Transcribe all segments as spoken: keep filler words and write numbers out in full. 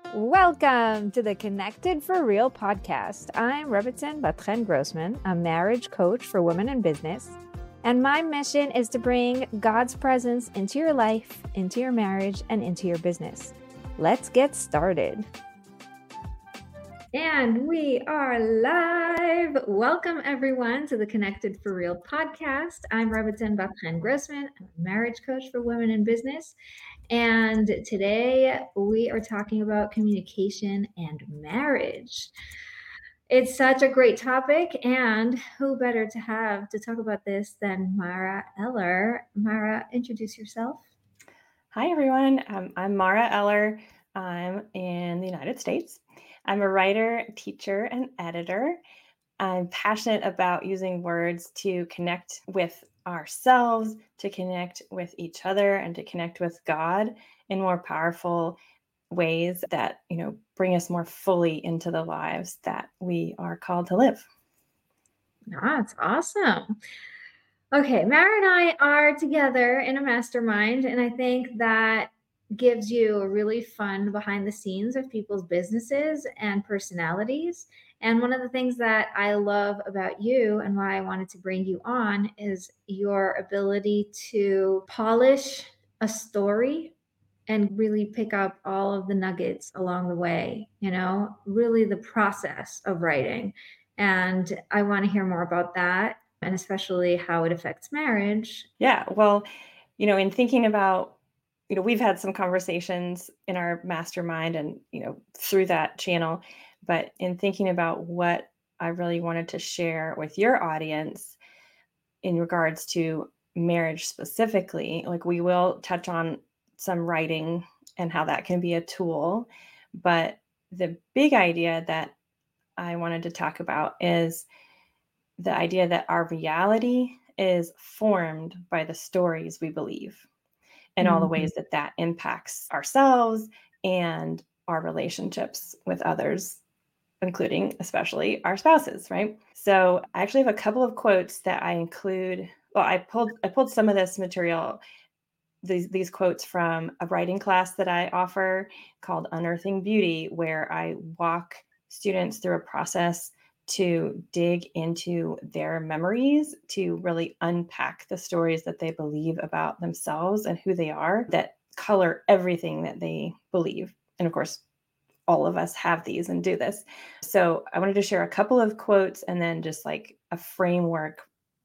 Welcome to the Connected for Real podcast. I'm Robertson Batren Grossman, a marriage coach for women in business. And my mission is to bring God's presence into your life, into your marriage, and into your business. Let's get started. And we are live. Welcome, everyone, to the Connected for Real podcast. I'm Robertson Batren Grossman. I'm a marriage coach for women in business. And today we are talking about communication and marriage. It's such a great topic, and who better to have to talk about this than Mara Eller. Mara, introduce yourself. Hi, everyone. Um, I'm Mara Eller. I'm in the United States. I'm a writer, teacher, and editor. I'm passionate about using words to connect with ourselves, to connect with each other, and to connect with God in more powerful ways that, you know, bring us more fully into the lives that we are called to live. That's awesome. Okay, Mara and I are together in a mastermind, and I think that gives you a really fun behind the scenes of people's businesses and personalities. And one of the things that I love about you and why I wanted to bring you on is your ability to polish a story and really pick up all of the nuggets along the way, you know, really the process of writing. And I want to hear more about that, and especially how it affects marriage. Yeah, well, you know, in thinking about, you know, we've had some conversations in our mastermind and, you know, through that channel, but in thinking about what I really wanted to share with your audience in regards to marriage specifically, like we will touch on some writing and how that can be a tool. But the big idea that I wanted to talk about is the idea that our reality is formed by the stories we believe and all the Mhm. ways that that impacts ourselves and our relationships with others, including especially our spouses, right? So I actually have a couple of quotes that I include. Well, I pulled I pulled some of this material, these these quotes from a writing class that I offer called Unearthing Beauty, where I walk students through a process to dig into their memories, to really unpack the stories that they believe about themselves and who they are that color everything that they believe. And of course, all of us have these and do this. So I wanted to share a couple of quotes and then just like a framework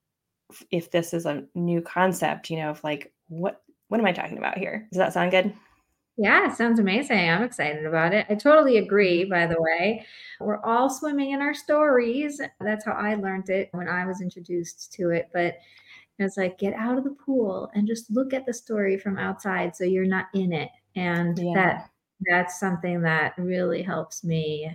if this is a new concept, you know, of like, what what am I talking about here? Does that sound good? Yeah, it sounds amazing. I'm excited about it. I totally agree, by the way. We're all swimming in our stories. That's how I learned it when I was introduced to it. But it's like, get out of the pool and just look at the story from outside so you're not in it. And Yeah. that that's something that really helps me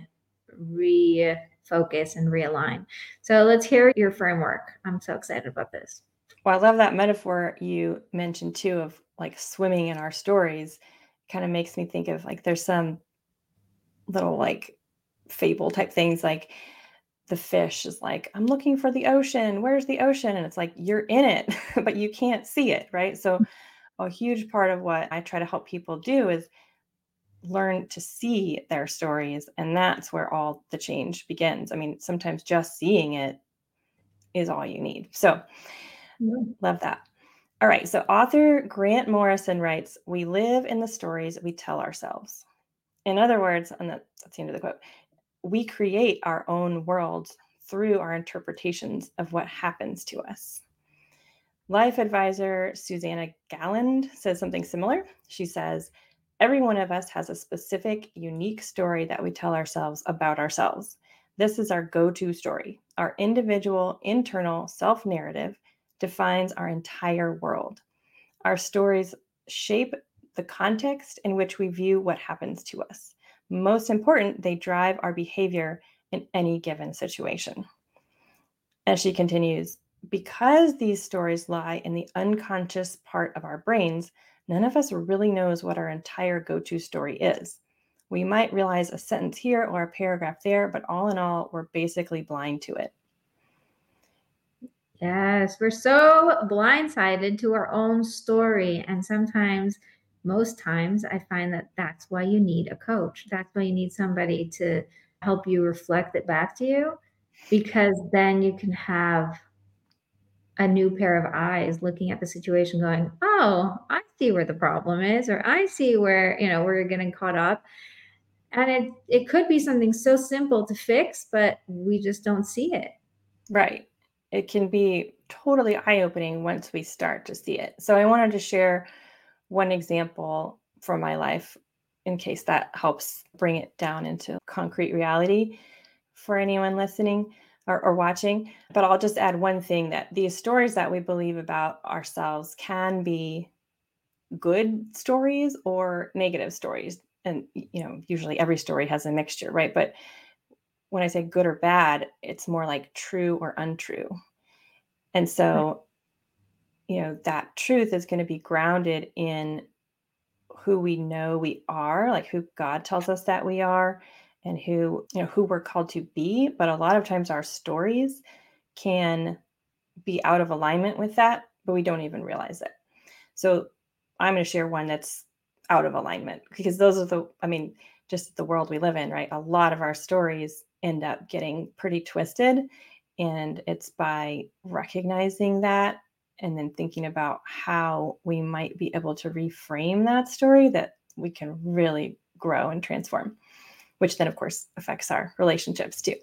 refocus and realign. So let's hear your framework. I'm so excited about this. Well, I love that metaphor you mentioned too of like swimming in our stories. Kind of makes me think of like there's some little like fable type things like the fish is like, I'm looking for the ocean. Where's the ocean? And it's like, you're in it, but you can't see it, right? So a huge part of what I try to help people do is learn to see their stories. And that's where all the change begins. I mean, sometimes just seeing it is all you need. So Yeah. love that. All right. So author Grant Morrison writes, we live in the stories we tell ourselves. In other words, and that's the end of the quote, we create our own worlds through our interpretations of what happens to us. Life advisor Susanna Galland says something similar. She says, every one of us has a specific, unique story that we tell ourselves about ourselves. This is our go-to story. Our individual, internal self-narrative defines our entire world. Our stories shape the context in which we view what happens to us. Most important, they drive our behavior in any given situation. As she continues, because these stories lie in the unconscious part of our brains, none of us really knows what our entire go-to story is. We might realize a sentence here or a paragraph there, but all in all, we're basically blind to it. Yes, we're so blindsided to our own story. And sometimes most times I find that that's why you need a coach. That's why you need somebody to help you reflect it back to you, because then you can have a new pair of eyes looking at the situation going, oh, I see where the problem is, or I see where, you know, we're getting caught up. And it it could be something so simple to fix, but we just don't see it. Right. It can be totally eye-opening once we start to see it. So I wanted to share one example from my life in case that helps bring it down into concrete reality for anyone listening or, or watching. But I'll just add one thing, that these stories that we believe about ourselves can be good stories or negative stories. And, you know, usually every story has a mixture, right? But when I say good or bad, it's more like true or untrue. And so, you know, that truth is going to be grounded in who we know we are, like who God tells us that we are, and who, you know, who we're called to be. But a lot of times our stories can be out of alignment with that, but we don't even realize it. So I'm going to share one that's out of alignment, because those are the, I mean, just the world we live in, right? A lot of our stories end up getting pretty twisted. And it's by recognizing that and then thinking about how we might be able to reframe that story that we can really grow and transform, which then, of course, affects our relationships too.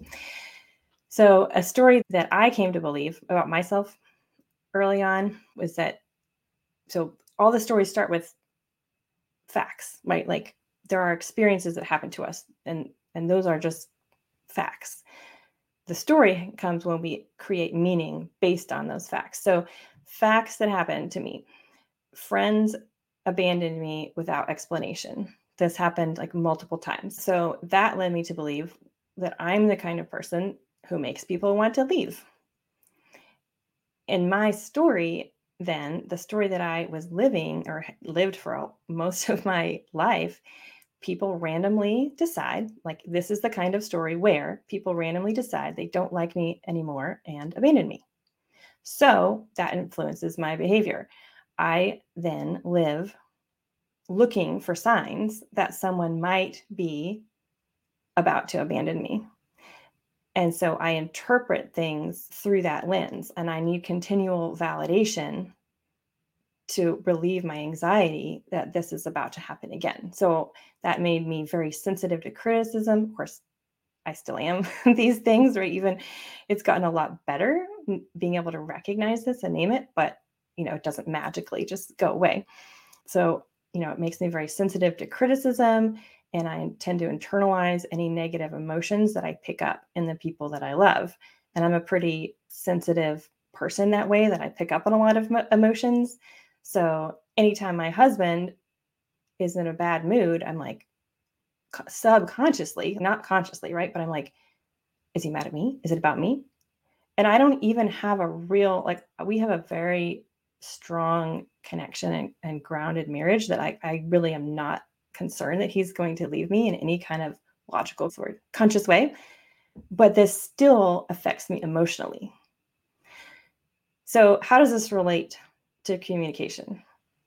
So, a story that I came to believe about myself early on was that, so all the stories start with facts, right? Like there are experiences that happen to us, and and those are just facts. The story comes when we create meaning based on those facts. So facts that happened to me: friends abandoned me without explanation. This happened like multiple times. So that led me to believe that I'm the kind of person who makes people want to leave. In my story, then, the story that I was living or lived for most of my life, people randomly decide, like this is the kind of story where people randomly decide they don't like me anymore and abandon me. So that influences my behavior. I then live looking for signs that someone might be about to abandon me. And so I interpret things through that lens, and I need continual validation to relieve my anxiety that this is about to happen again. So that made me very sensitive to criticism. Of course, I still am these things, right? Even it's gotten a lot better being able to recognize this and name it, but you know, it doesn't magically just go away. So, you know, it makes me very sensitive to criticism, and I tend to internalize any negative emotions that I pick up in the people that I love. And I'm a pretty sensitive person that way, that I pick up on a lot of emotions. So anytime my husband is in a bad mood, I'm like, subconsciously, not consciously, right? But I'm like, is he mad at me? Is it about me? And I don't even have a real, like, we have a very strong connection and, and grounded marriage that I, I really am not concerned that he's going to leave me in any kind of logical or conscious way. But this still affects me emotionally. So how does this relate to communication?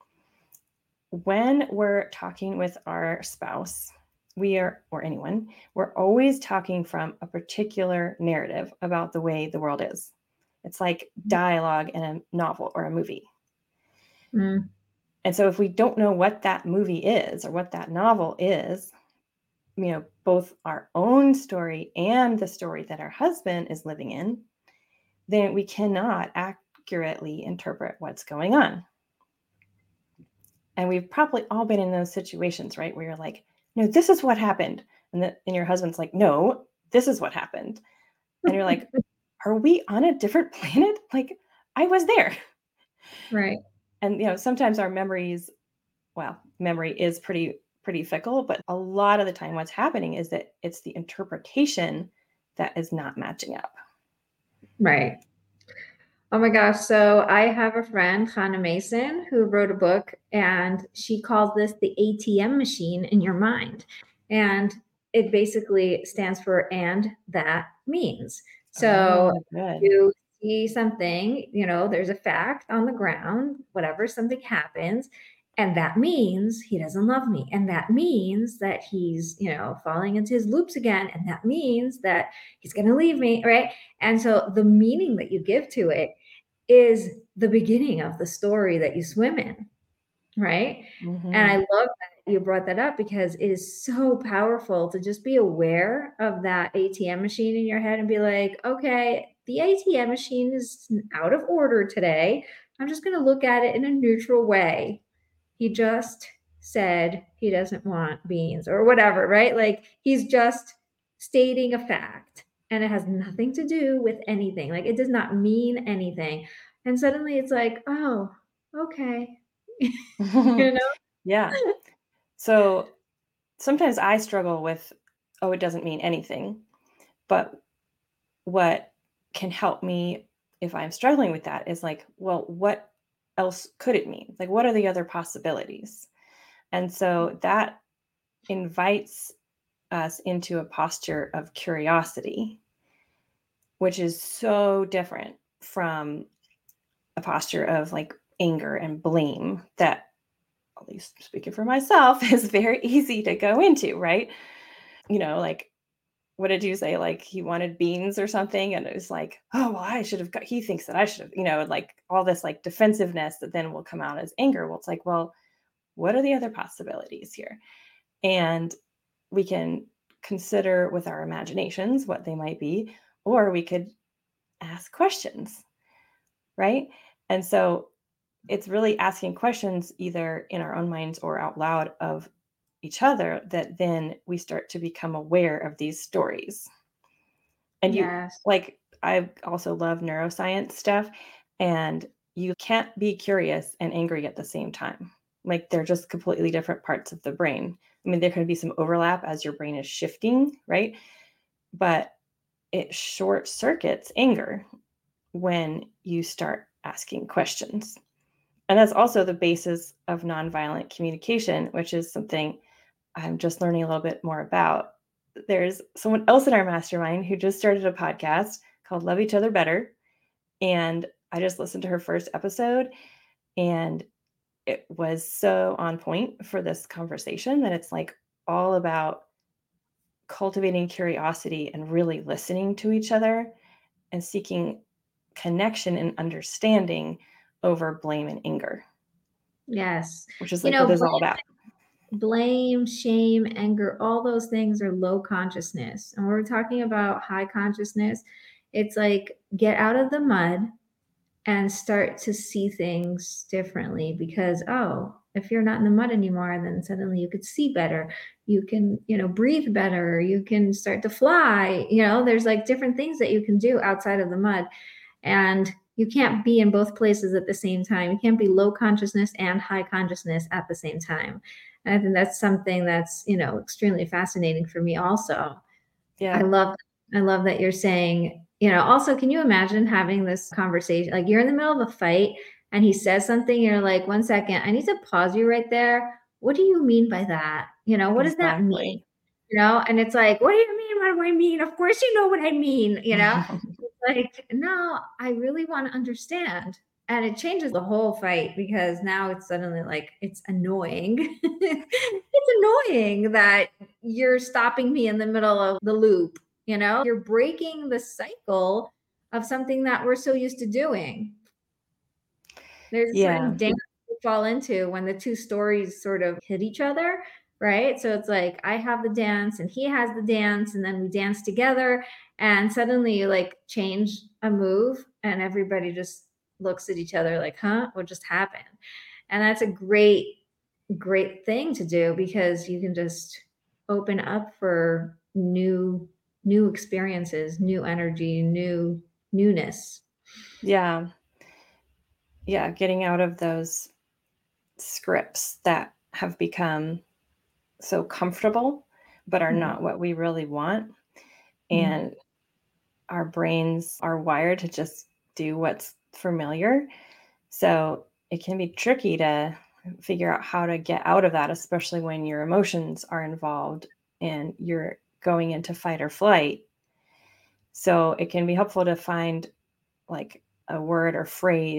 When we're talking with our spouse, we are, or anyone, we're always talking from a particular narrative about the way the world is. It's like dialogue in a novel or a movie. Mm. And so if we don't know what that movie is or what that novel is, you know, both our own story and the story that our husband is living in, then we cannot accurately interpret what's going on. And we've probably all been in those situations, right? Where you're like, no, this is what happened. And, the, and your husband's like, no, this is what happened. And you're like, are we on a different planet? Like, I was there. Right. And, you know, sometimes our memories, well, memory is pretty, pretty fickle, but a lot of the time what's happening is that it's the interpretation that is not matching up. Right. Oh my gosh. So I have a friend, Hannah Mason, who wrote a book, and she calls this the A T M machine in your mind. And it basically stands for and that means. So oh, you see something, you know, there's a fact on the ground, whatever, something happens, And that means he doesn't love me. And that means that he's, you know, falling into his loops again. And that means that he's going to leave me. Right. And so the meaning that you give to it is the beginning of the story that you swim in. Right. And I Mm-hmm. love that you brought that up because it is so powerful to just be aware of that A T M machine in your head and be like, okay, the A T M machine is out of order today. I'm just going to look at it in a neutral way. He just said he doesn't want beans or whatever, right? Like he's just stating a fact and it has nothing to do with anything. Like it does not mean anything. And suddenly it's like, oh, okay. You know? Yeah. So sometimes I struggle with, oh, it doesn't mean anything. But what can help me if I'm struggling with that is like, well, what else could it mean? Like, what are the other possibilities? And so that invites us into a posture of curiosity, which is so different from a posture of like anger and blame that, at least speaking for myself, is very easy to go into, right? You know, like, what did you say? Like he wanted beans or something. And it was like, oh, well, I should have got, he thinks that I should have, you know, like all this like defensiveness that then will come out as anger. Well, it's like, well, what are the other possibilities here? And we can consider with our imaginations what they might be, or we could ask questions, right? And so it's really asking questions either in our own minds or out loud of each other that then we start to become aware of these stories. And you Yes. like, I also love neuroscience stuff, and you can't be curious and angry at the same time. Like they're just completely different parts of the brain. I mean, there can be some overlap as your brain is shifting, right? But it short circuits anger when you start asking questions. And that's also the basis of nonviolent communication, which is something I'm just learning a little bit more about. There's someone else in our mastermind who just started a podcast called Love Each Other Better. And I just listened to her first episode, and it was so on point for this conversation that it's like all about cultivating curiosity and really listening to each other and seeking connection and understanding over blame and anger, Yes. which is You like know, what this is blame, all about. blame, shame, anger, all those things are low consciousness. And when we're talking about high consciousness, it's like get out of the mud and start to see things differently because, oh, if you're not in the mud anymore, then suddenly you could see better. You can, you know, breathe better. You can start to fly. You know, there's like different things that you can do outside of the mud. And you can't be in both places at the same time. You can't be low consciousness and high consciousness at the same time. And I think that's something that's, you know, extremely fascinating for me also. I Yeah. love I love that you're saying, you know, also can you imagine having this conversation? Like you're in the middle of a fight and he says something, you're like, one second, I need to pause you right there. What do you mean by that? You know, what does that mean? Exactly. You know, and it's like, what do you mean? What do I mean? Of course you know what I mean, you know? It's like, no, I really want to understand. And it changes the whole fight because now it's suddenly like it's annoying. It's annoying that you're stopping me in the middle of the loop, you know? You're breaking the cycle of something that we're so used to doing. There's a Yeah. certain dance we fall into when the two stories sort of hit each other, right? So it's like I have the dance and he has the dance, and then we dance together, and suddenly you like change a move, and everybody just looks at each other like, huh, what just happened? And that's a great, great thing to do because you can just open up for new, new experiences, new energy, new newness. Yeah. Yeah. Getting out of those scripts that have become so comfortable, but are Mhm. not what we really want. Mhm. And our brains are wired to just do what's familiar. So it can be tricky to figure out how to get out of that, especially when your emotions are involved and you're going into fight or flight. So it can be helpful to find like a word or phrase that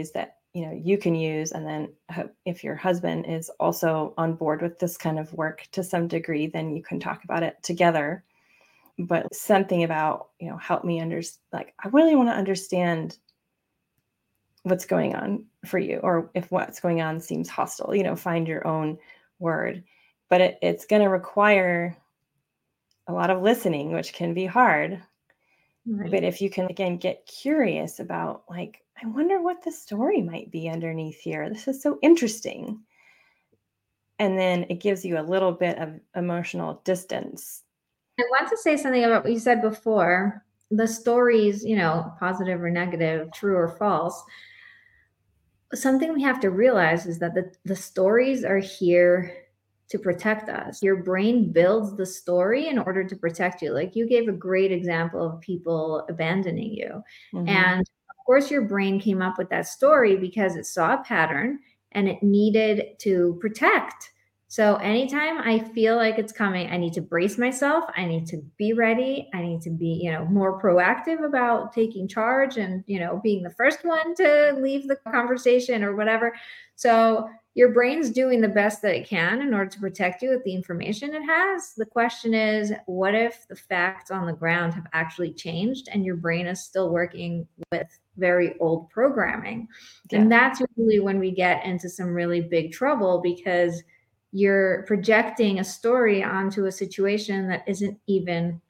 you know, you can use. And then if your husband is also on board with this kind of work to some degree, then you can talk about it together. But something about, you know, help me understand, like, I really want to understand what's going on for you, or if what's going on seems hostile, you know, find your own word. But it, it's going to require a lot of listening, which can be hard. Right. But if you can, again, get curious about, like, I wonder what the story might be underneath here. This is so interesting. And then it gives you a little bit of emotional distance. I want to say something about what you said before, the stories, you know, positive or negative, true or false. Something we have to realize is that the, the stories are here to protect us. Your brain builds the story in order to protect you. Like, you gave a great example of people abandoning you. Mm-hmm. And of course, your brain came up with that story because it saw a pattern and it needed to protect. So anytime I feel like it's coming, I need to brace myself. I need to be ready. I need to be, you know, more proactive about taking charge and, you know, being the first one to leave the conversation or whatever. So your brain's doing the best that it can in order to protect you with the information it has. The question is, what if the facts on the ground have actually changed and your brain is still working with very old programming? Yeah. And that's really when we get into some really big trouble, because you're projecting a story onto a situation that isn't even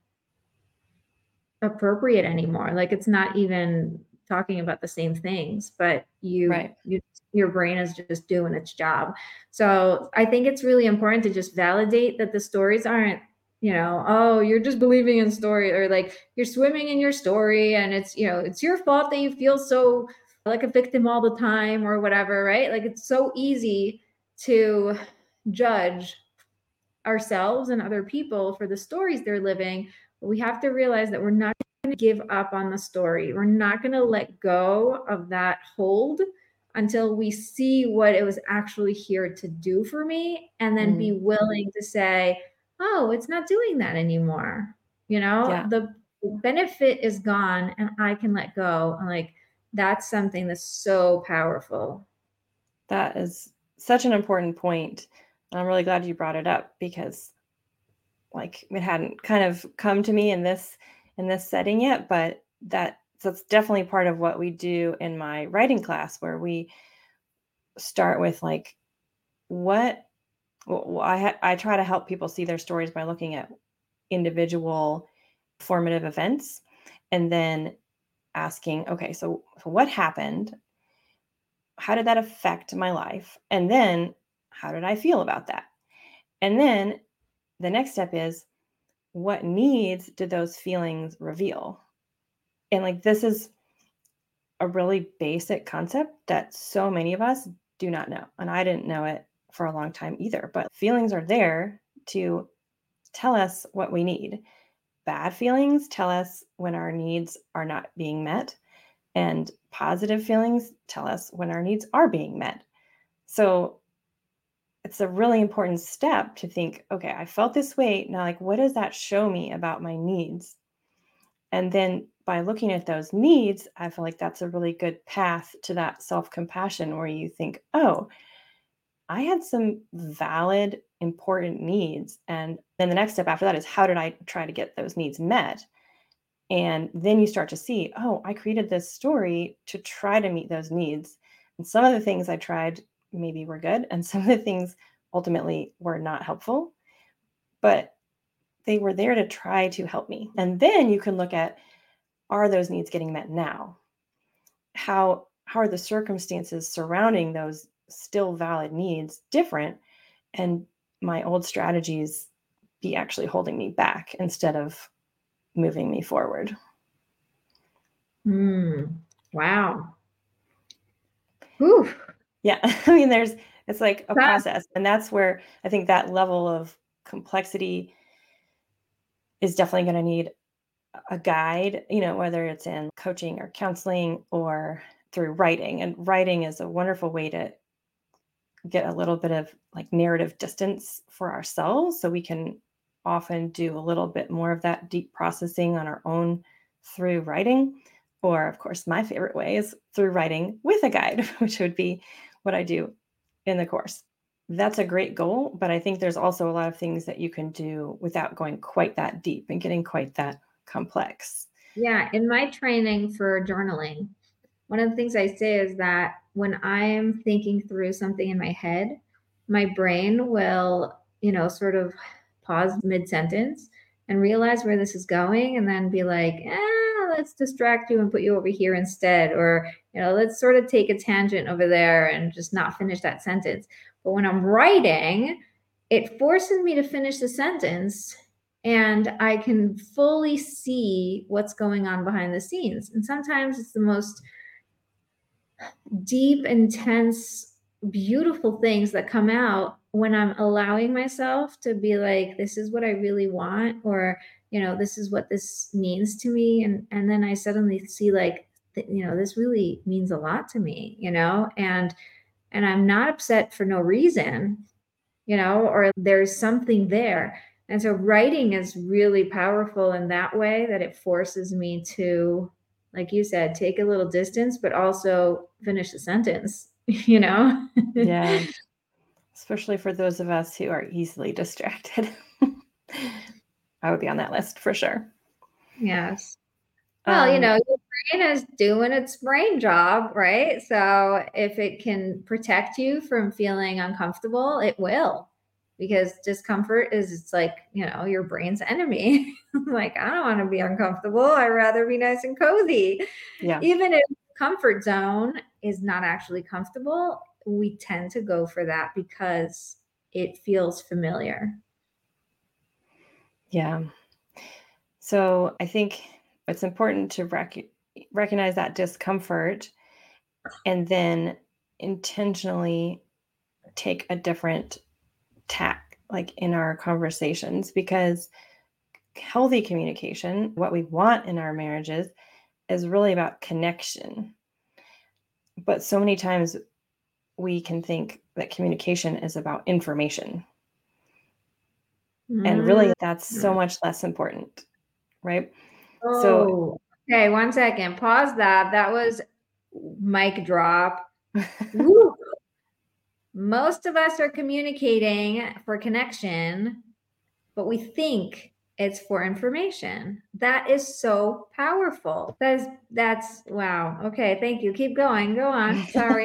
appropriate anymore. Like, it's not even talking about the same things, but you, right. you your brain is just doing its job. So I think it's really important to just validate that the stories aren't, you know, oh, you're just believing in story, or like you're swimming in your story and it's, you know, it's your fault that you feel so like a victim all the time or whatever, right? Like, it's so easy to judge ourselves and other people for the stories they're living. But we have to realize that we're not going to give up on the story. We're not going to let go of that hold until we see what it was actually here to do for me, and then mm. be willing to say, oh, it's not doing that anymore. You know, yeah. the benefit is gone and I can let go. And like, that's something that's so powerful. That is such an important point. I'm really glad you brought it up, because like, it hadn't kind of come to me in this in this setting yet, but that that's definitely part of what we do in my writing class, where we start with like, what well, I ha- I try to help people see their stories by looking at individual formative events, and then asking, okay, so, so what happened? How did that affect my life? And then how did I feel about that? And then the next step is, what needs did those feelings reveal? And like, this is a really basic concept that so many of us do not know. And I didn't know it for a long time either, but feelings are there to tell us what we need. Bad feelings tell us when our needs are not being met, and positive feelings tell us when our needs are being met. So it's a really important step to think, okay, I felt this way. Now, like, what does that show me about my needs? And then by looking at those needs, I feel like that's a really good path to that self-compassion, where you think, oh, I had some valid, important needs. And then the next step after that is, how did I try to get those needs met? And then you start to see, oh, I created this story to try to meet those needs. And some of the things I tried maybe were good, and some of the things ultimately were not helpful, but they were there to try to help me. And then you can look at, are those needs getting met now? How, how are the circumstances surrounding those still valid needs different? And my old strategies be actually holding me back instead of moving me forward. Mm, wow. Oof. Yeah. I mean, there's, it's like a process. And that's where I think that level of complexity is definitely going to need a guide, you know, whether it's in coaching or counseling or through writing. And writing is a wonderful way to get a little bit of like narrative distance for ourselves, so we can often do a little bit more of that deep processing on our own through writing. Or, of course, my favorite way is through writing with a guide, which would be what I do in the course. That's a great goal, but I think there's also a lot of things that you can do without going quite that deep and getting quite that complex. Yeah, in my training for journaling, one of the things I say is that when I am thinking through something in my head, my brain will, you know, sort of pause mid-sentence and realize where this is going and then be like, eh, let's distract you and put you over here instead. Or, you know, let's sort of take a tangent over there and just not finish that sentence. But when I'm writing, it forces me to finish the sentence and I can fully see what's going on behind the scenes. And sometimes it's the most deep, intense, beautiful things that come out when I'm allowing myself to be like, this is what I really want, or, you know, this is what this means to me. And, and then I suddenly see like, th- you know, this really means a lot to me, you know, and, and I'm not upset for no reason, you know, or there's something there. And so writing is really powerful in that way that it forces me to, like you said, take a little distance, but also finish the sentence, you know? Yeah, especially for those of us who are easily distracted. I would be on that list for sure. Yes. Well, you Um, know, your brain is doing its brain job, right? So if it can protect you from feeling uncomfortable, it will. Because discomfort is it's like, you know, your brain's enemy. Like, I don't want to be uncomfortable. I'd rather be nice and cozy. yeah, Even if comfort zone is not actually comfortable, we tend to go for that because it feels familiar. yeah. So I think it's important to rec- recognize that discomfort and then intentionally take a different tack, like in our conversations, because healthy communication, what we want in our marriages, is really about connection. But so many times we can think that communication is about information. And Mm. really, that's so much less important, right? So, Oh, okay. One second. Pause that. That was mic drop. Woo. Most of us are communicating for connection, but we think it's for information. That is so powerful. That's that's wow. Okay, thank you. Keep going. Go on. Sorry.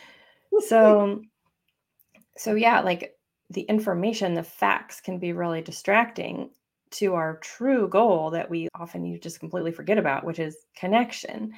so, so yeah, like the information, the facts can be really distracting to our true goal that we often you just completely forget about, which is connection.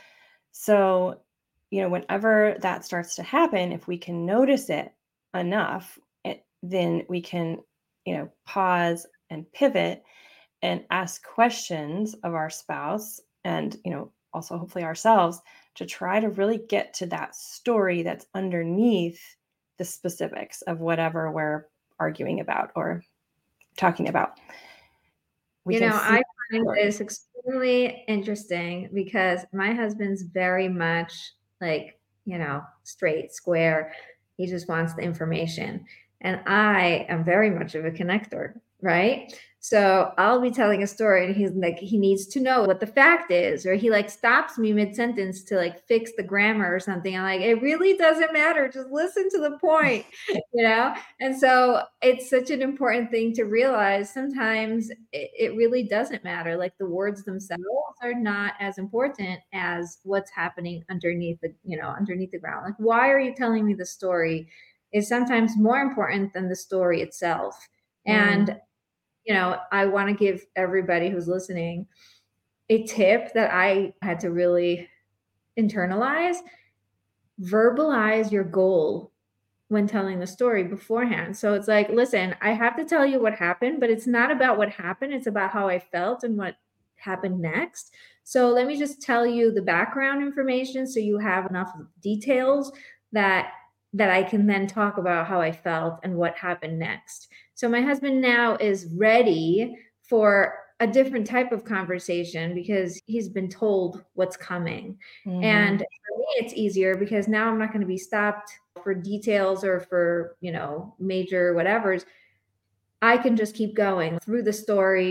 So, you know, whenever that starts to happen, if we can notice it enough, it, then we can, you know, pause and pivot and ask questions of our spouse and, you know, also hopefully ourselves to try to really get to that story that's underneath the specifics of whatever we're arguing about or talking about. We You can know, see I the find story. this extremely interesting because my husband's very much like, you know, straight, square. He just wants the information. And I am very much of a connector, right? So I'll be telling a story and he's like, he needs to know what the fact is, or he like stops me mid-sentence to like fix the grammar or something. I'm like, it really doesn't matter. Just listen to the point, you know? And so it's such an important thing to realize. Sometimes it, it really doesn't matter. Like the words themselves are not as important as what's happening underneath the, you know, underneath the ground. Like, why are you telling me the story is sometimes more important than the story itself. Mm, And, you know, I want to give everybody who's listening a tip that I had to really internalize. Verbalize your goal when telling the story beforehand. So it's like, listen, I have to tell you what happened, but it's not about what happened. It's about how I felt and what happened next. So let me just tell you the background information so you have enough details that that I can then talk about how I felt and what happened next. So my husband now is ready for a different type of conversation because he's been told what's coming. And mhm. for me, it's easier because now I'm not going to be stopped for details or for, you know, major whatevers. I can just keep going through the story,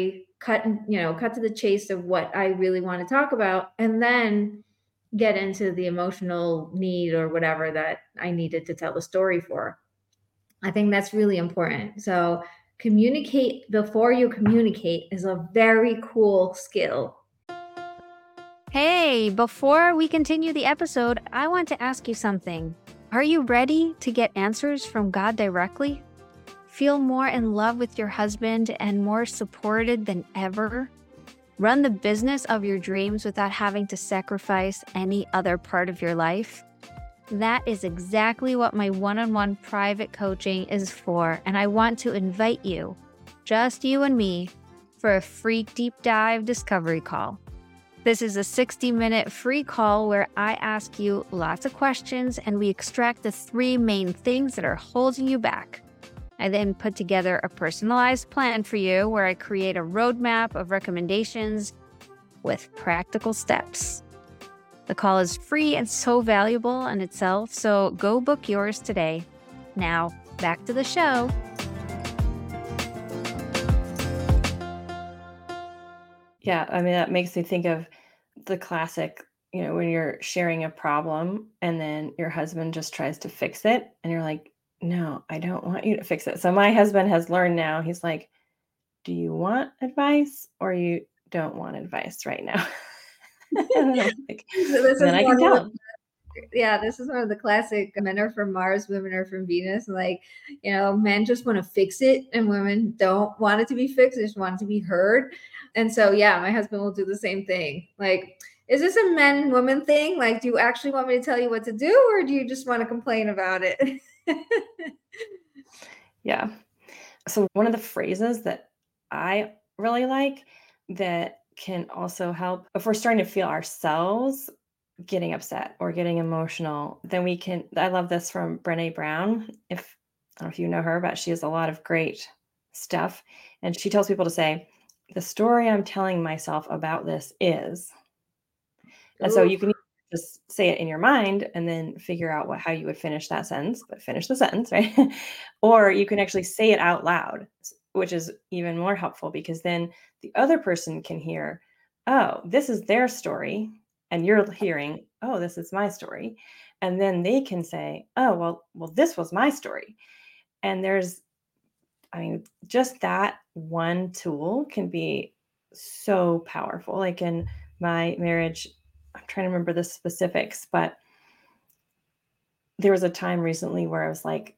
cut, you know, cut to the chase of what I really want to talk about, and then get into the emotional need or whatever that I needed to tell the story for. I think that's really important. So, communicate before you communicate is a very cool skill. Hey, before we continue the episode, I want to ask you something. Are you ready to get answers from God directly? Feel more in love with your husband and more supported than ever? Run the business of your dreams without having to sacrifice any other part of your life? That is exactly what my one-on-one private coaching is for, and I want to invite you, just you and me, for a free deep dive discovery call. This is a sixty-minute free call where I ask you lots of questions and we extract the three main things that are holding you back. I then put together a personalized plan for you where I create a roadmap of recommendations with practical steps. The call is free and so valuable in itself, so go book yours today. Now, back to the show. Yeah, I mean, that makes me think of the classic, you know, when you're sharing a problem and then your husband just tries to fix it and you're like, no, I don't want you to fix it. So my husband has learned now, he's like, do you want advice or you don't want advice right now? and, like, So this and then is I can one tell of him. the, yeah, this is one of the classic men are from Mars, women are from Venus. Like, you know, men just want to fix it and women don't want it to be fixed, they just want it to be heard. And so, yeah, my husband will do the same thing. Like, is this a men woman thing? Like, do you actually want me to tell you what to do or do you just want to complain about it? Yeah. So one of the phrases that I really like that can also help if we're starting to feel ourselves getting upset or getting emotional, then we can, I love this from Brené Brown. If I don't know if you know her, but she has a lot of great stuff. And she tells people to say, the story I'm telling myself about this is, and so Ooh. you can just say it in your mind and then figure out what how you would finish that sentence, but finish the sentence, right? Or you can actually say it out loud, which is even more helpful because then the other person can hear, oh, this is their story. And you're hearing, oh, this is my story. And then they can say, oh, well, well, this was my story. And there's, I mean, just that one tool can be so powerful. Like in my marriage, I'm trying to remember the specifics, but there was a time recently where I was like,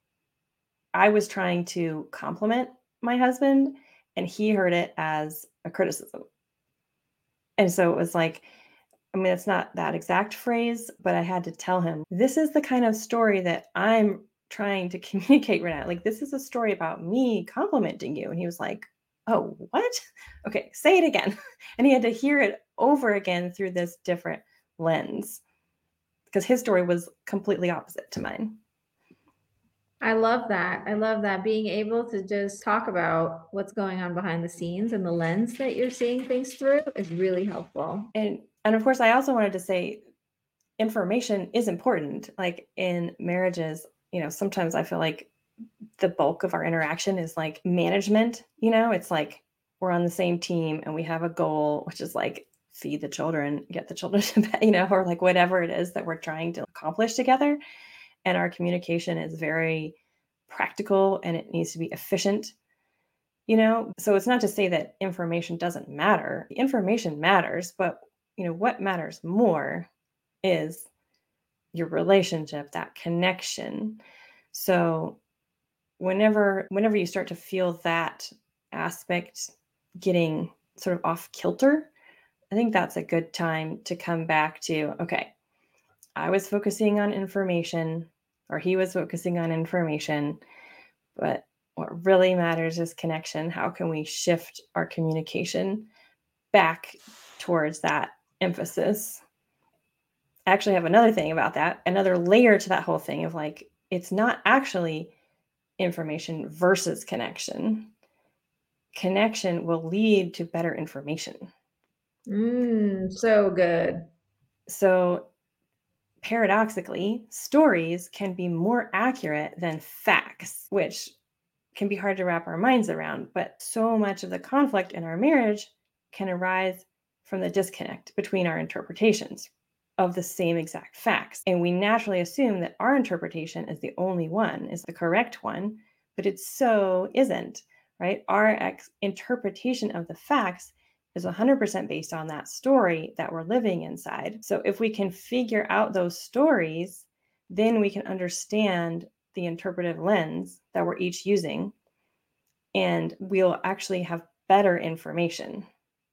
I was trying to compliment my husband and he heard it as a criticism. And so it was like, I mean, it's not that exact phrase, but I had to tell him, this is the kind of story that I'm trying to communicate right now. Like, this is a story about me complimenting you. And he was like, oh, what? Okay, say it again. And he had to hear it over again through this different lens because his story was completely opposite to mine. I love that. I love that being able to just talk about what's going on behind the scenes and the lens that you're seeing things through is really helpful. And and of course, I also wanted to say information is important. Like in marriages, you know, sometimes I feel like the bulk of our interaction is like management, you know, it's like we're on the same team and we have a goal, which is like feed the children, get the children to bed, you know, or like whatever it is that we're trying to accomplish together. And our communication is very practical and it needs to be efficient, you know. So it's not to say that information doesn't matter. The information matters, but you know what matters more is your relationship, that connection. So whenever whenever you start to feel that aspect getting sort of off kilter, I think that's a good time to come back to, okay, I was focusing on information or he was focusing on information, but what really matters is connection. How can we shift our communication back towards that emphasis? I actually have another thing about that, another layer to that whole thing of like, it's not actually information versus connection. Connection will lead to better information. Mm, so good. So paradoxically, stories can be more accurate than facts, which can be hard to wrap our minds around. But so much of the conflict in our marriage can arise from the disconnect between our interpretations of the same exact facts. And we naturally assume that our interpretation is the only one, is the correct one, but it so isn't, right? Our ex- interpretation of the facts is one hundred percent based on that story that we're living inside. So if we can figure out those stories, then we can understand the interpretive lens that we're each using, and we'll actually have better information.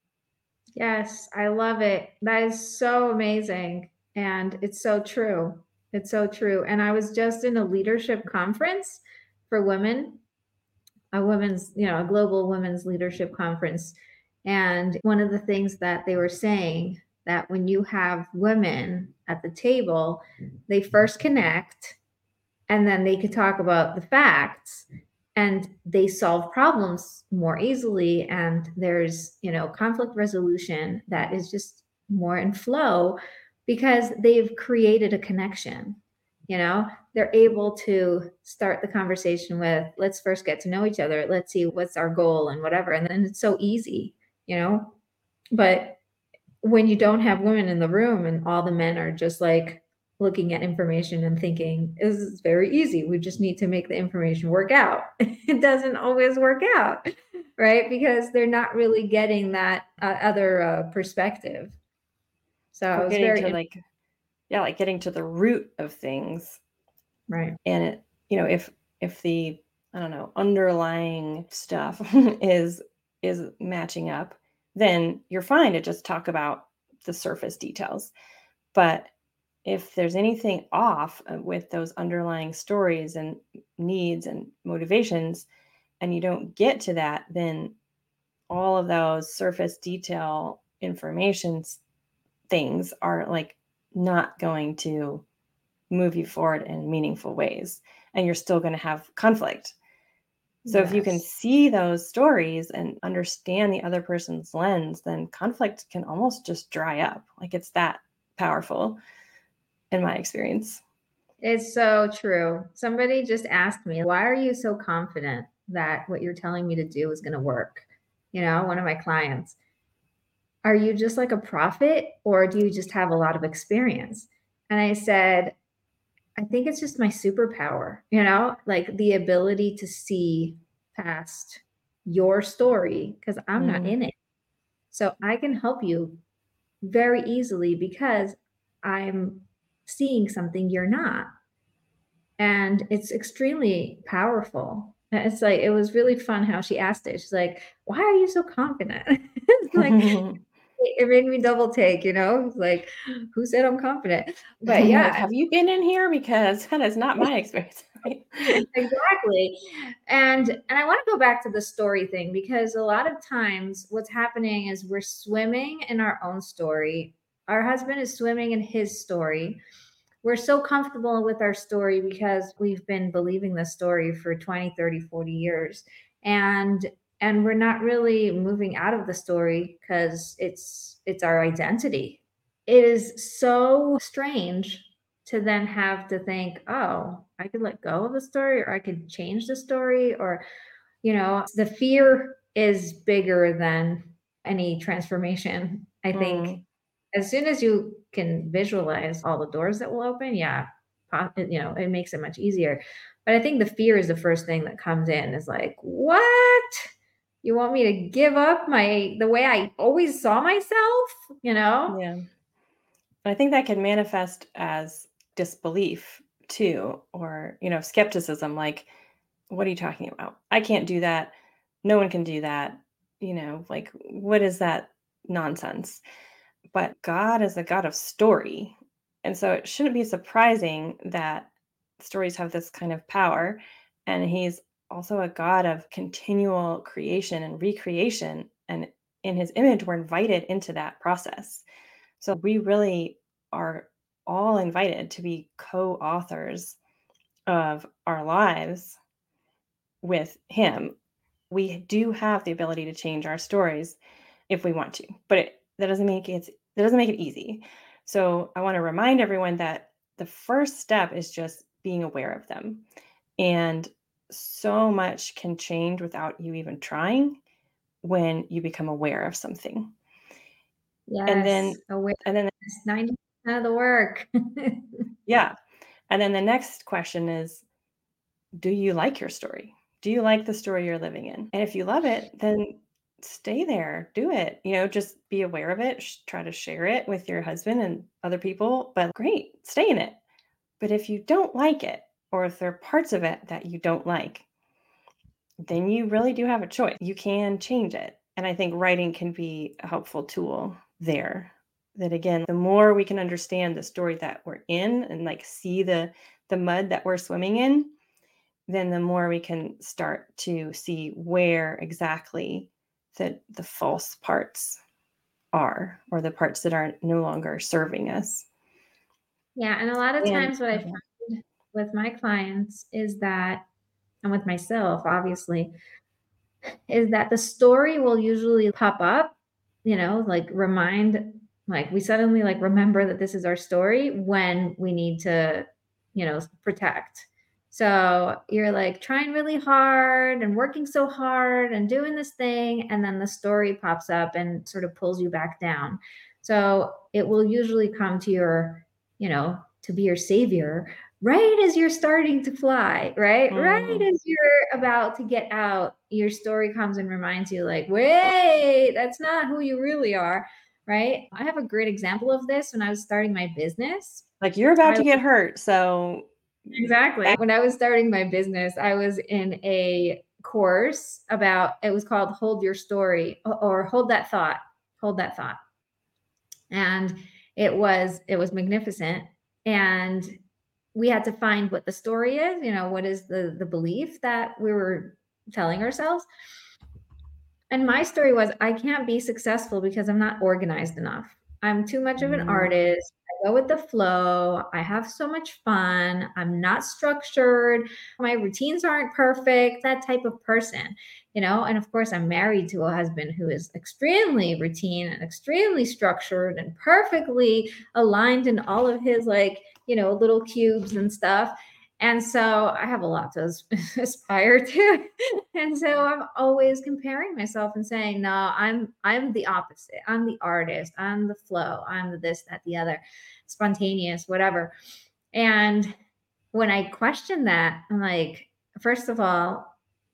Yes, I love it. That is so amazing. And it's so true. It's so true. And I was just in a leadership conference for women, a women's, you know, a global women's leadership conference. And one of the things that they were saying that when you have women at the table, they first connect and then they could talk about the facts and they solve problems more easily, and there's, you know, conflict resolution that is just more in flow because they've created a connection. You know, they're able to start the conversation with, let's first get to know each other, let's see what's our goal and whatever, and then it's so easy, you know. But when you don't have women in the room and all the men are just like looking at information and thinking, this is very easy, we just need to make the information work out. It doesn't always work out, right? Because they're not really getting that uh, other uh, perspective. So We're it's getting very to like, yeah, like getting to the root of things. right. And it, you know, if if the, I don't know, underlying stuff is is matching up, then you're fine to just talk about the surface details. But if there's anything off with those underlying stories and needs and motivations, and you don't get to that, then all of those surface detail informations things are like not going to move you forward in meaningful ways, and you're still going to have conflict. So yes. If you can see those stories and understand the other person's lens, then conflict can almost just dry up. Like it's that powerful in my experience. It's so true. Somebody just asked me, why are you so confident that what you're telling me to do is going to work? You know, one of my clients, are you just like a prophet or do you just have a lot of experience? And I said, I think it's just my superpower, you know, like the ability to see past your story because I'm mm. not in it. So I can help you very easily because I'm seeing something you're not. And it's extremely powerful. It's like, it was really fun how she asked it. She's like, why are you so confident? Like, it made me double take, you know, like, who said I'm confident? But yeah. Like, have you been in here? Because that is not my experience. Exactly. And and I want to go back to the story thing, because a lot of times what's happening is we're swimming in our own story. Our husband is swimming in his story. We're so comfortable with our story because we've been believing the story for twenty, thirty, forty years. And and we're not really moving out of the story because it's it's our identity. It is so strange to then have to think, oh, I could let go of the story, or I could change the story, or, you know, the fear is bigger than any transformation. I mm. think as soon as you can visualize all the doors that will open, yeah, you know, it makes it much easier. But I think the fear is the first thing that comes in, is like, what? You want me to give up my, the way I always saw myself, you know? Yeah. I think that can manifest as disbelief too, or, you know, skepticism. Like, what are you talking about? I can't do that. No one can do that. You know, like, what is that nonsense? But God is a God of story. And so it shouldn't be surprising that stories have this kind of power. And he's also a God of continual creation and recreation. And in his image, we're invited into that process. So we really are all invited to be co-authors of our lives with him. We do have the ability to change our stories if we want to, but it, that doesn't make it, that doesn't make it easy. So I want to remind everyone that the first step is just being aware of them. And so much can change without you even trying when you become aware of something. And then, Yes. Awareness, and then, ninety percent of the work. yeah. And then the next question is, do you like your story? Do you like the story you're living in? And if you love it, then stay there, do it. You know, just be aware of it, sh- try to share it with your husband and other people, but great, stay in it. But if you don't like it, or if there are parts of it that you don't like, then you really do have a choice. You can change it. And I think writing can be a helpful tool there. That again, the more we can understand the story that we're in and like see the the mud that we're swimming in, then the more we can start to see where exactly the the false parts are, or the parts that are no longer serving us. Yeah. And a lot of And times what I find with my clients is that, and with myself, obviously, is that the story will usually pop up, you know, like remind, like we suddenly like remember that this is our story when we need to, you know, protect. So you're like trying really hard and working so hard and doing this thing, and then the story pops up and sort of pulls you back down. So it will usually come to your, you know, to be your savior right as you're starting to fly, right? Right mm, as you're about to get out, your story comes and reminds you, like, wait, that's not who you really are, right? I have a great example of this when I was starting my business. like you're about I to get hurt, so exactly. When I was starting my business, I was in a course about, it was called Hold Your Story, or, or Hold That Thought, Hold That Thought. And it was it was magnificent. And we had to find what the story is, you know, what is the the belief that we were telling ourselves. And my story was, I can't be successful because I'm not organized enough. I'm too much of an mm, artist. I go with the flow. I have so much fun. I'm not structured. My routines aren't perfect, that type of person, you know? And of course, I'm married to a husband who is extremely routine and extremely structured and perfectly aligned in all of his, like, you know, little cubes and stuff. And so I have a lot to aspire to. And so I'm always comparing myself and saying, no, I'm I'm the opposite. I'm the artist. I'm the flow. I'm the this, that, the other, spontaneous, whatever. And when I question that, I'm like, first of all,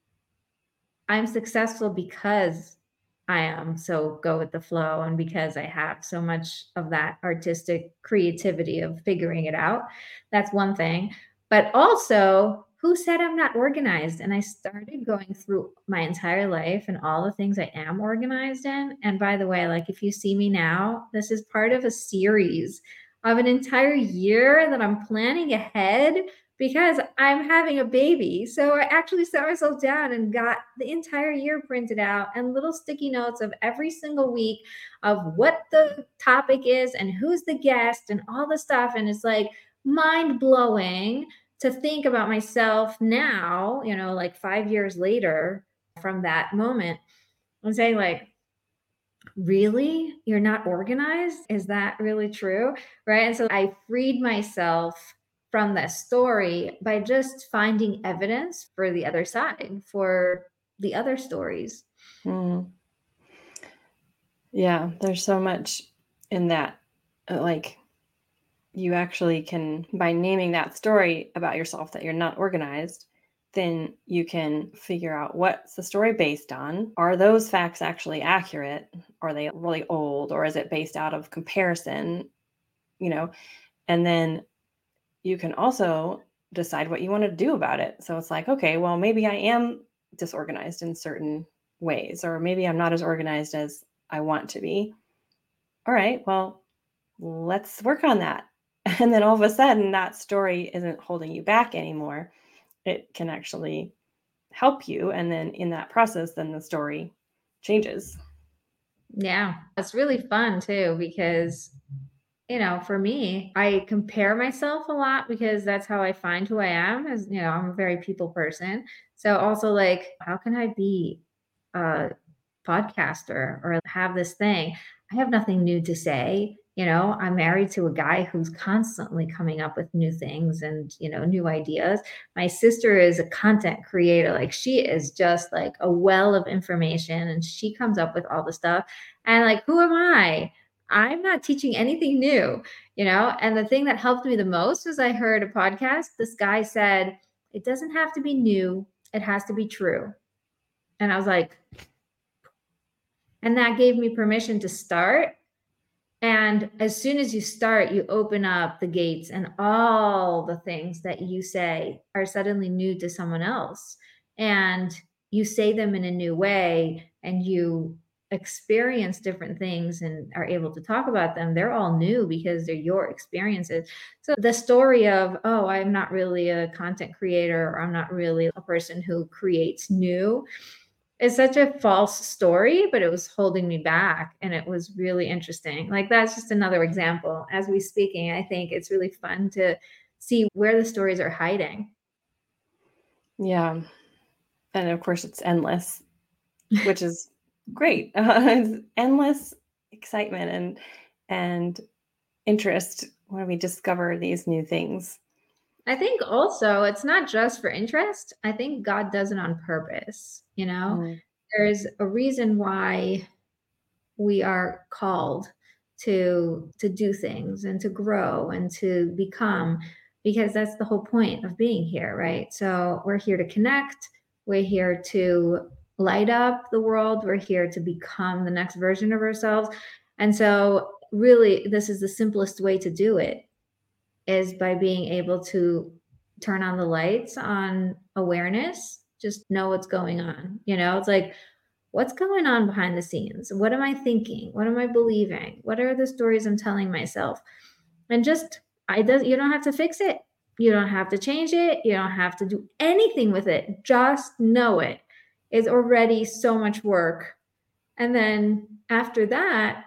I'm successful because I am so go with the flow and because I have so much of that artistic creativity of figuring it out. That's one thing. But also, who said I'm not organized? And I started going through my entire life and all the things I am organized in. And by the way, like if you see me now, this is part of a series of an entire year that I'm planning ahead because I'm having a baby. So I actually sat myself down and got the entire year printed out and little sticky notes of every single week of what the topic is and who's the guest and all the stuff. And it's like mind blowing to think about myself now, you know, like five years later from that moment and saying, like, really? You're not organized? Is that really true? Right. And so I freed myself from that story by just finding evidence for the other side, for the other stories. mm. Yeah, there's so much in that. uh, Like you actually can, by naming that story about yourself that you're not organized, then you can figure out what's the story based on. Are those facts actually accurate? Are they really old? Or is it based out of comparison? You know, and then you can also decide what you want to do about it. So it's like, okay, well, maybe I am disorganized in certain ways, or maybe I'm not as organized as I want to be. All right, well, let's work on that. And then all of a sudden, that story isn't holding you back anymore. It can actually help you. And then in that process, then the story changes. Yeah. It's really fun too, because, you know, for me, I compare myself a lot because that's how I find who I am. As you know, I'm a very people person. So also, like, how can I be a podcaster or have this thing? I have nothing new to say. You know, I'm married to a guy who's constantly coming up with new things and, you know, new ideas. My sister is a content creator. Like she is just like a well of information and she comes up with all the stuff. And like, who am I? I'm not teaching anything new, you know? And the thing that helped me the most was I heard a podcast. This guy said, it doesn't have to be new, it has to be true. And I was like, and that gave me permission to start. And as soon as you start, you open up the gates, and all the things that you say are suddenly new to someone else. And you say them in a new way, and you experience different things and are able to talk about them. They're all new because they're your experiences. So the story of, oh, I'm not really a content creator, or I'm not really a person who creates new, it's such a false story, but it was holding me back and it was really interesting. Like that's just another example. As we speaking, I think it's really fun to see where the stories are hiding. Yeah. And of course it's endless, which is great. Uh, endless excitement and and interest when we discover these new things. I think also it's not just for interest. I think God does it on purpose. You know, Mm. there's a reason why we are called to to do things and to grow and to become, because that's the whole point of being here, right? So we're here to connect, we're here to light up the world, we're here to become the next version of ourselves. And so really this is the simplest way to do it, is by being able to turn on the lights on awareness, just know what's going on. You know, it's like, what's going on behind the scenes? What am I thinking? What am I believing? What are the stories I'm telling myself? And just, I does you don't have to fix it. You don't have to change it. You don't have to do anything with it. Just know it. It's already so much work. And then after that,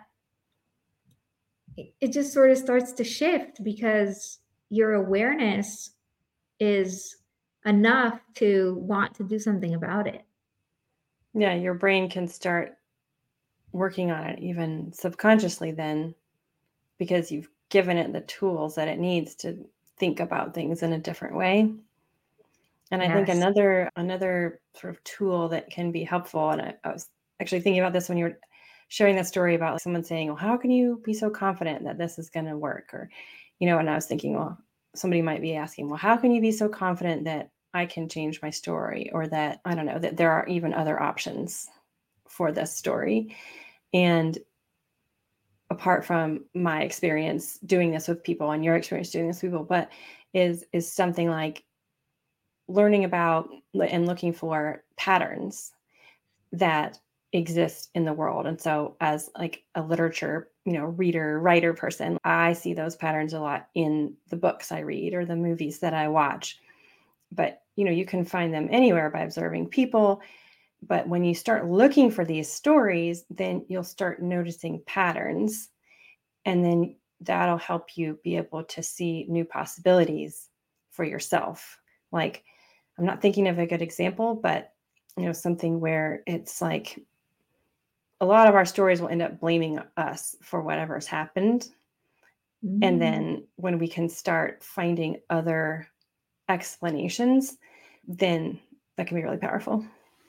it just sort of starts to shift because your awareness is enough to want to do something about it. Yeah, your brain can start working on it even subconsciously then, because you've given it the tools that it needs to think about things in a different way. And I think Yes. another another sort of tool that can be helpful, and I, I was actually thinking about this when you were sharing that story about someone saying, well, how can you be so confident that this is going to work? Or, you know, and I was thinking, well, somebody might be asking, well, how can you be so confident that I can change my story, or that, I don't know, that there are even other options for this story? And apart from my experience doing this with people and your experience doing this with people, but is is something like learning about and looking for patterns that exist in the world. And so as like a literature, you know, reader, writer person, I see those patterns a lot in the books I read or the movies that I watch. But, you know, you can find them anywhere by observing people. But when you start looking for these stories, then you'll start noticing patterns. And then that'll help you be able to see new possibilities for yourself. Like, I'm not thinking of a good example, but, you know, something where it's like a lot of our stories will end up blaming us for whatever's happened. Mm. And then when we can start finding other explanations, then that can be really powerful.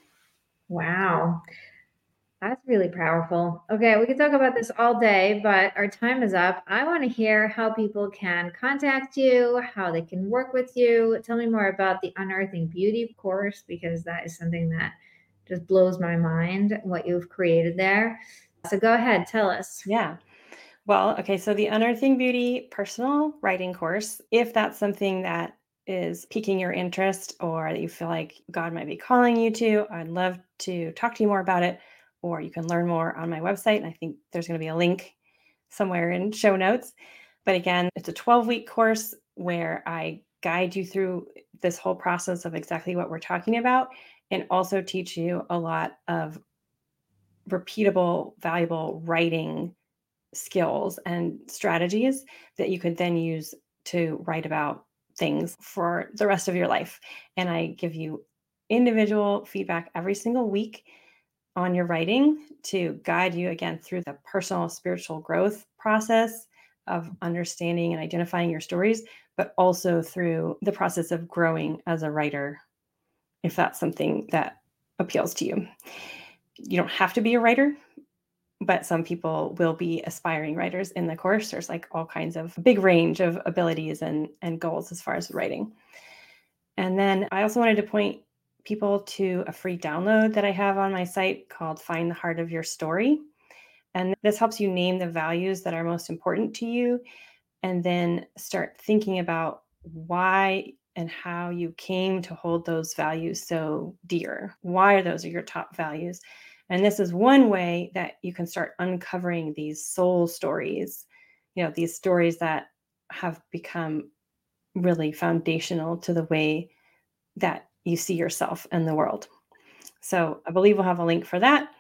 Wow. That's really powerful. Okay, we could talk about this all day, but our time is up. I want to hear how people can contact you, how they can work with you. Tell me more about the Unearthing Beauty course, because that is something that just blows my mind, what you've created there. So go ahead, tell us. Yeah. Well, okay. So the Unearthing Beauty personal writing course, if that's something that is piquing your interest or that you feel like God might be calling you to, I'd love to talk to you more about it. Or you can learn more on my website. And I think there's going to be a link somewhere in show notes. But again, it's a twelve week course where I guide you through this whole process of exactly what we're talking about, and also teach you a lot of repeatable, valuable writing skills and strategies that you could then use to write about things for the rest of your life. And I give you individual feedback every single week on your writing to guide you again through the personal spiritual growth process of understanding and identifying your stories, but also through the process of growing as a writer, if that's something that appeals to you. You don't have to be a writer, but some people will be aspiring writers in the course. There's like all kinds of big range of abilities and, and goals as far as writing. And then I also wanted to point people to a free download that I have on my site called Find the Heart of Your Story. And this helps you name the values that are most important to you, and then start thinking about why and how you came to hold those values so dear. Why are those your top values? And this is one way that you can start uncovering these soul stories, you know, these stories that have become really foundational to the way that you see yourself and the world. So I believe we'll have a link for that.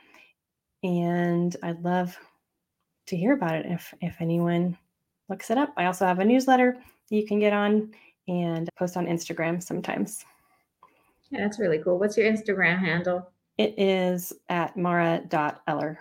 And I'd love to hear about it if, if anyone looks it up. I also have a newsletter that you can get on and post on Instagram sometimes. Yeah, that's really cool. What's your Instagram handle? It is at mara dot eller.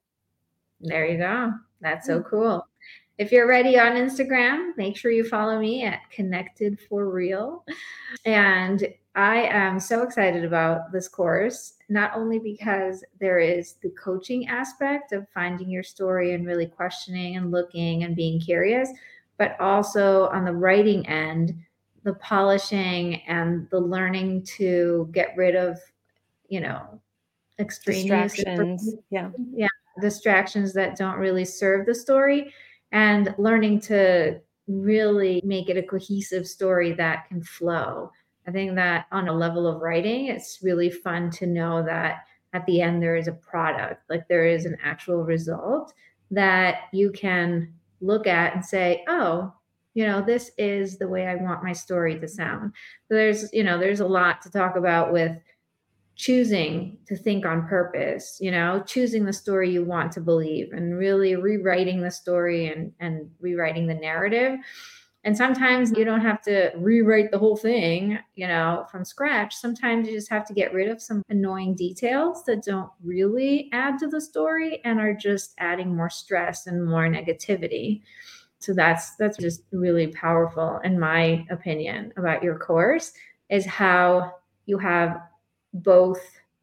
There you go. That's so cool. If you're ready on Instagram, make sure you follow me at Connected for Real. And I am so excited about this course, not only because there is the coaching aspect of finding your story and really questioning and looking and being curious, but also on the writing end, the polishing and the learning to get rid of, you know, extraneous distractions. Yeah. Yeah. Distractions that don't really serve the story, and learning to really make it a cohesive story that can flow. I think that on a level of writing, it's really fun to know that at the end there is a product, like there is an actual result that you can look at and say, oh, you know, this is the way I want my story to sound. So there's, you know, there's a lot to talk about with choosing to think on purpose, you know, choosing the story you want to believe and really rewriting the story and, and rewriting the narrative. And sometimes you don't have to rewrite the whole thing, you know, from scratch. Sometimes you just have to get rid of some annoying details that don't really add to the story and are just adding more stress and more negativity. So that's that's just really powerful, in my opinion, about your course, is how you have both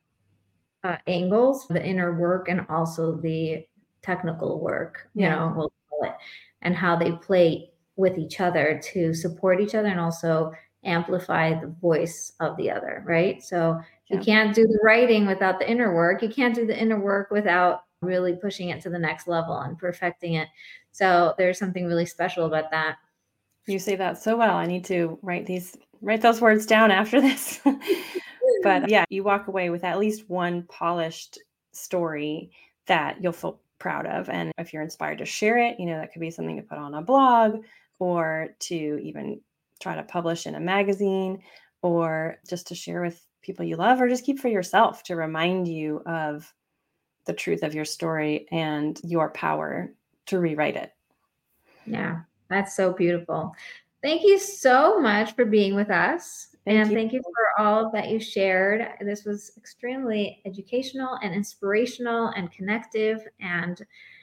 uh, angles, the inner work and also the technical work, you Yeah. know, we'll call it, and how they play with each other to support each other and also amplify the voice of the other, right? So Yeah. you can't do the writing without the inner work. You can't do the inner work without really pushing it to the next level and perfecting it. So there's something really special about that. You say that so well. I need to write these, write those words down after this. But yeah, you walk away with at least one polished story that you'll feel proud of. And if you're inspired to share it, you know, that could be something to put on a blog or to even try to publish in a magazine or just to share with people you love, or just keep for yourself to remind you of the truth of your story and your power to rewrite it. Yeah, that's so beautiful. Thank you so much for being with us. Thank and you. thank you for all that you shared. This was extremely educational and inspirational and connective. And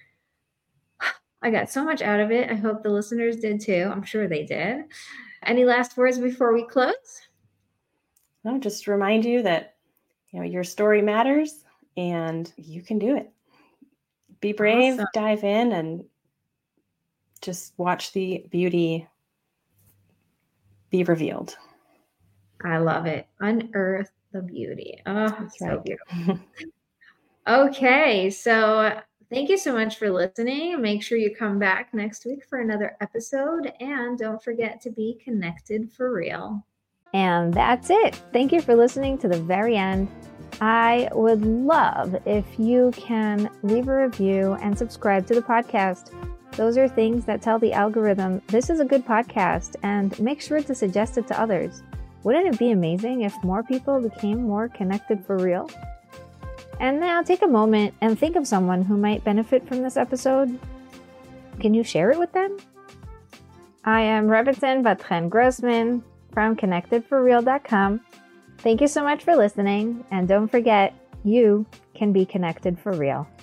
I got so much out of it. I hope the listeners did too. I'm sure they did. Any last words before we close? No, just remind you that, you know, your story matters and you can do it. Be brave, Awesome. dive in, and just watch the beauty be revealed. I love it. Unearth the beauty. Oh, That's so right. beautiful. Okay, so thank you so much for listening. Make sure you come back next week for another episode, and don't forget to be connected for real. And that's it. Thank you for listening to the very end. I would love if you can leave a review and subscribe to the podcast. Those are things that tell the algorithm this is a good podcast, and make sure to suggest it to others. Wouldn't it be amazing if more people became more connected for real? And now take a moment and think of someone who might benefit from this episode. Can you share it with them? I am Rebbetzin Vatchen Grossman from connected for real dot com. Thank you so much for listening, and don't forget, you can be connected for real.